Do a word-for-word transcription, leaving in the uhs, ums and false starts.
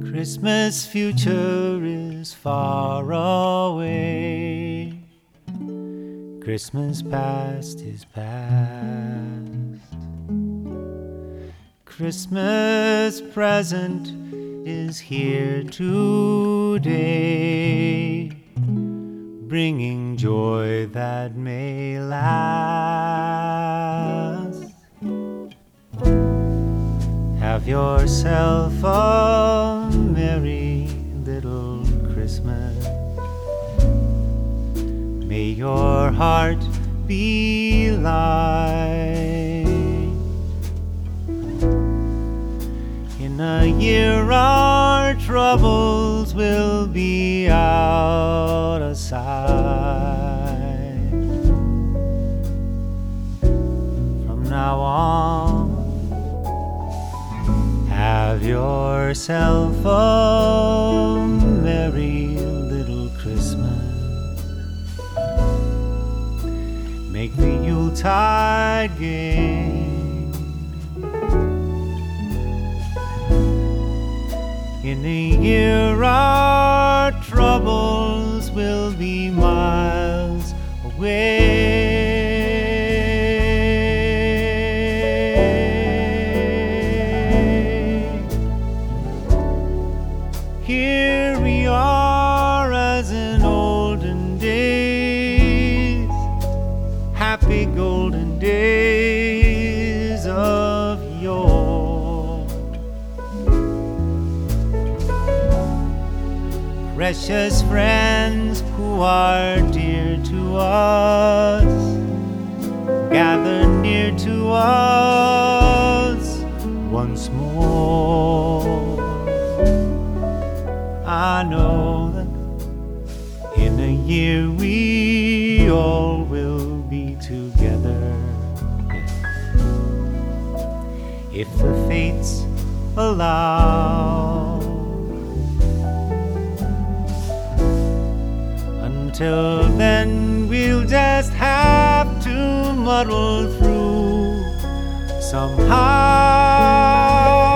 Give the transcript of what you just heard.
Christmas future is far away. Christmas past is past. Christmas present is here today, bringing joy that may last. Have yourself a merry little Christmas. May your heart be light. In a year our troubles will be out of sight. From now on, have yourself a merry little Christmas. Make the Yuletide gay. In a year our troubles will be miles away. Here we are as in olden days, happy golden days of yore. Precious friends who are dear to us, gather near to us once more. I know that in a year we all will be together, if the fates allow. Until then we'll just have to muddle through somehow.